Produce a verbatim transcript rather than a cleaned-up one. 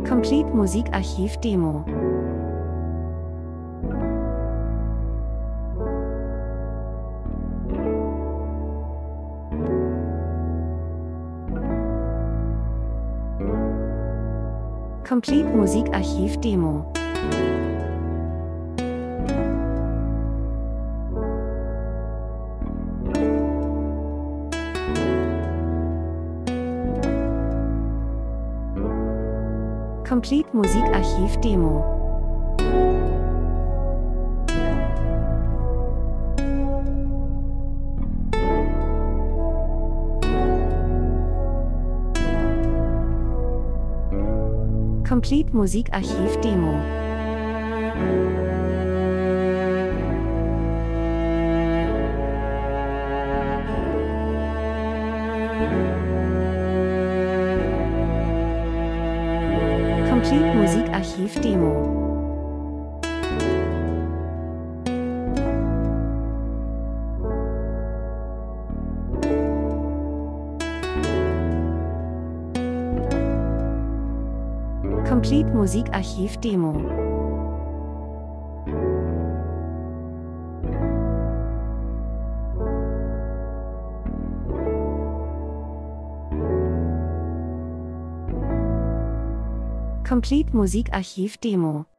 Complete Musikarchiv Demo. Complete Musikarchiv Demo. Complete Musikarchiv Demo. Complete Musikarchiv Demo. Complete Musikarchiv Demo. Complete Musikarchiv Demo. Complete Musikarchiv Demo.